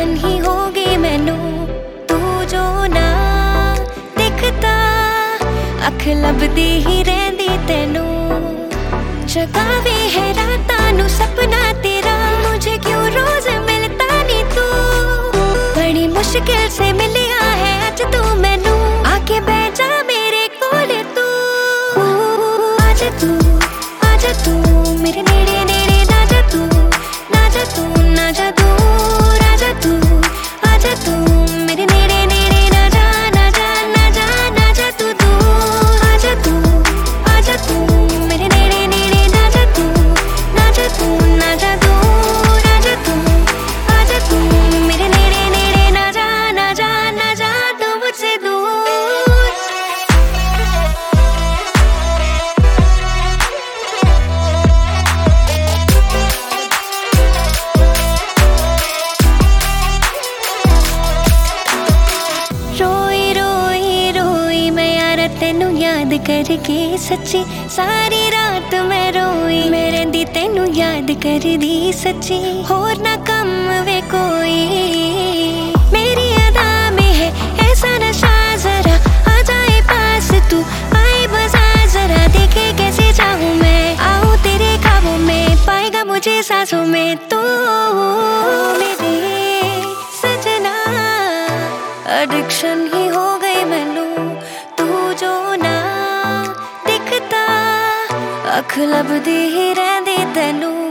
addiction ही हो गई मैनू तू जो ना दिखता अख लभदी ही रहंदी तैनू जगावे है रातां नू सपना तेरा मुझे क्यों रोज मिलता नहीं तू बड़ी मुश्किल से मिलिया है आज तू मैनू आके बैठ जा मेरे कोल तू आजा तू मेरे नेड़े नेड़े ना जा तू ना जा तू ना जा दूर आजा तू मेरे नेड़े नेड़े ना जा ना जा ना जा ना जा तू दूर आजा तू मेरे नेड़े नेड़े ना जा तू ना जा तू ना जा दूर आजा तू मेरे नेड़े नेड़े ना जा ना जा ना जा तू मुझसे दूर तेनू याद करके सच्ची सारी रात मैं रोई मेरे दी तेनू याद कर दी सच्ची होर ना कम वे कोई मेरी अदा में है ऐसा नशा जरा आ जाए पास तू आए बजा जरा देखे कैसे चाहूँ मैं आऊँ तेरे ख्वाबों में पाएगा मुझे सांसों में तू मेरे सजना एडिक्शन ही हो गई मैनू जो ना दिखता अख लभदी ही रहंदी तैनू